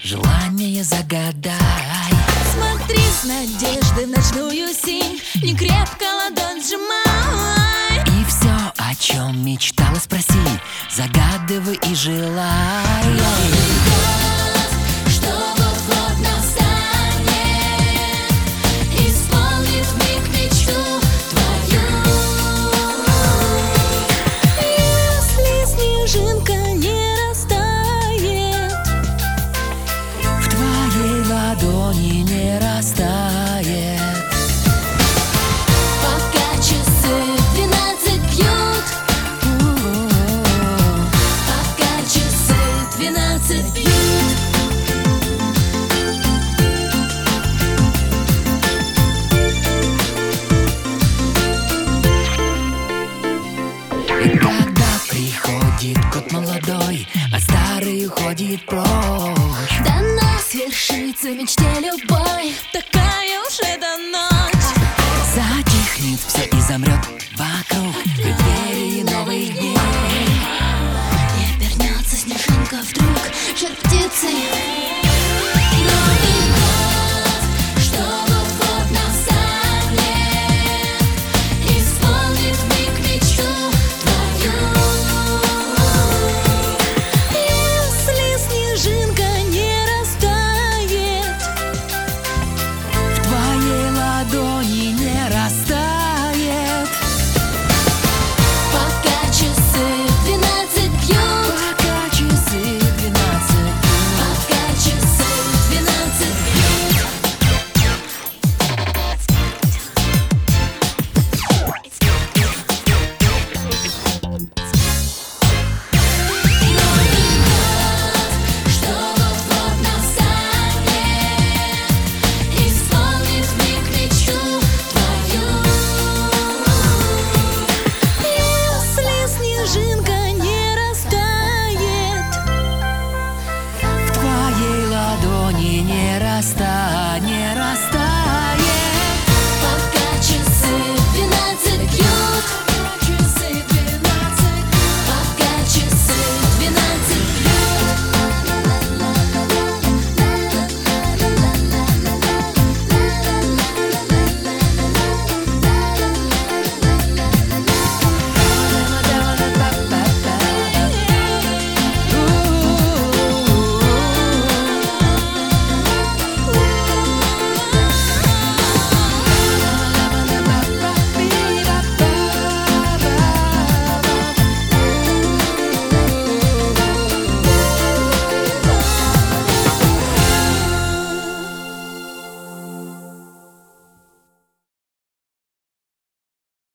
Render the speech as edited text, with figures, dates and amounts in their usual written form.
желание загадай. Смотри с надеждой в ночную синь, не крепко ладонь сжимай. И все, о чем мечтала, спроси, загадывай и желай. Что вот-вот настанет, исполнит вмиг мечту твою. Если снежинка не растает, В твоей ладони не растает. пока часы 12 бьют, пока часы 12 бьют. И когда приходит год молодой, а старый уходит прочь, Да нас свершится в мечте любовь.